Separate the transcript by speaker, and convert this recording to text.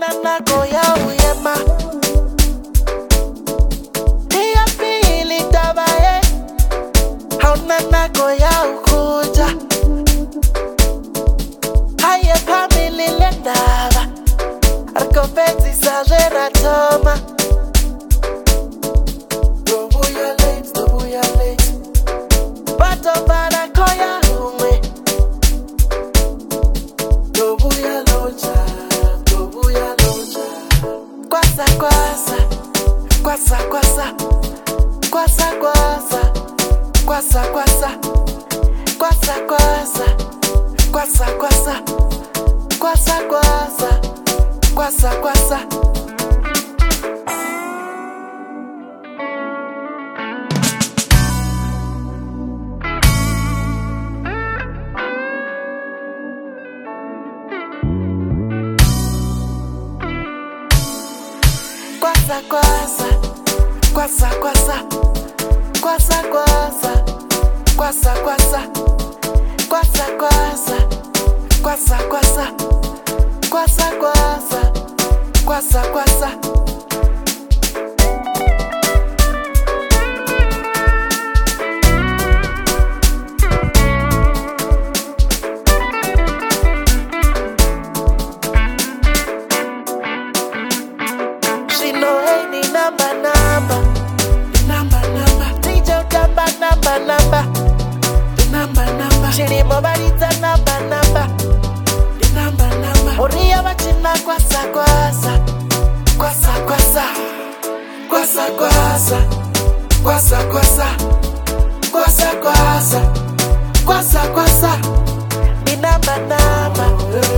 Speaker 1: Haunana goya uyema Tia pili tabaye Haunana goya ukuja Haye family lendava Arkombezi sajera toma Dobuya late Bato para koya ume Dobuya loja Kwasa kwasa Kwasa kwasa Kwasa kwasa Kwasa kwasa Kwasa kwasa Kwasa kwasa Kwasa kwasa Kwasa kwasa Kwasa kwasa Kwasa kwasa Kwasa kwasa Kwasa kwasa Kwasa kwasa Kwasa kwasa Kwasa kwasa Kwasa kwasa She know hey ni number Tijo kamba number Shiri mobarita number Uriya wachina kwasa kwasa Kwasa kwasa Kwasa kwasa Kwasa kwasa Kwasa kwasa Kwasa kwasa Ni number